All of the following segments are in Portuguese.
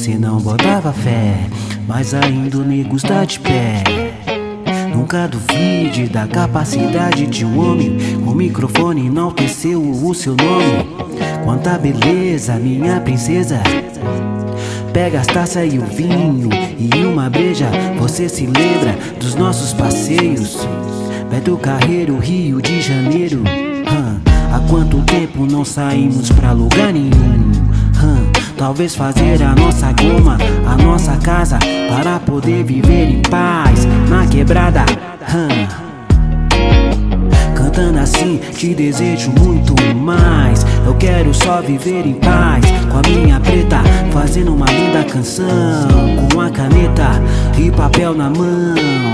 você não botava fé, mas ainda o nego está de pé. Nunca duvide da capacidade de um homem. Com o microfone enalteceu o seu nome. Quanta beleza, minha princesa. Pega as taças e o vinho e uma breja. Você se lembra dos nossos passeios? Beto Carreiro, Rio de Janeiro. Há quanto tempo não saímos pra lugar nenhum? Talvez fazer a nossa goma, a nossa casa, para poder viver em paz na quebrada. Cantando assim, te desejo muito mais. Eu quero só viver em paz com a minha preta, fazendo uma linda canção com a caneta e papel na mão.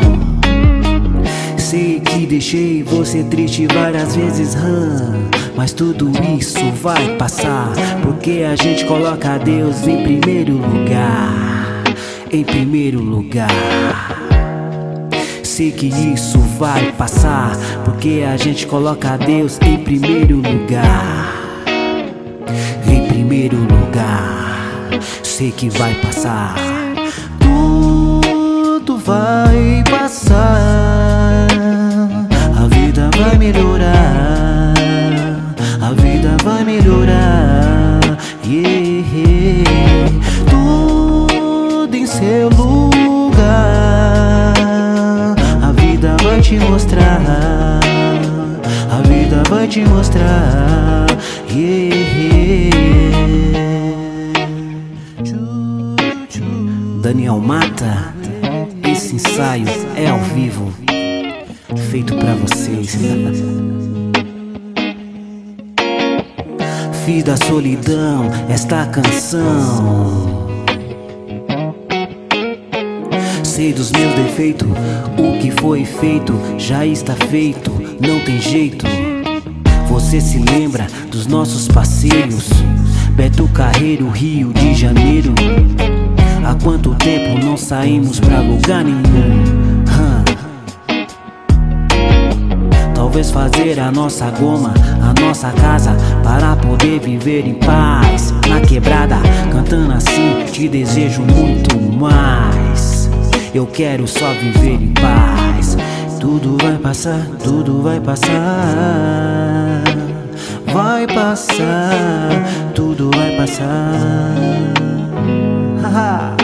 Sei que deixei você triste várias vezes, mas tudo isso vai passar, porque a gente coloca Deus em primeiro lugar. Em primeiro lugar. Sei que isso vai passar, porque a gente coloca Deus em primeiro lugar. Em primeiro lugar. Sei que vai passar. Tudo vai passar. A vida vai melhorar. A vida vai melhorar. Yeah. Tudo em seu lugar. A vida vai te mostrar. A vida vai te mostrar. Yeah. Daniel Mata, esse ensaio é ao vivo, feito pra vocês. Fiz da solidão esta canção. Sei dos meus defeitos, o que foi feito já está feito, não tem jeito. Você se lembra dos nossos passeios? Beto Carreiro, Rio de Janeiro. Há quanto tempo não saímos pra lugar nenhum? Talvez fazer a nossa goma, a nossa casa, para poder viver em paz na quebrada. Cantando assim, te desejo muito mais. Eu quero só viver em paz. Tudo vai passar, tudo vai passar. Vai passar, tudo vai passar. Haha.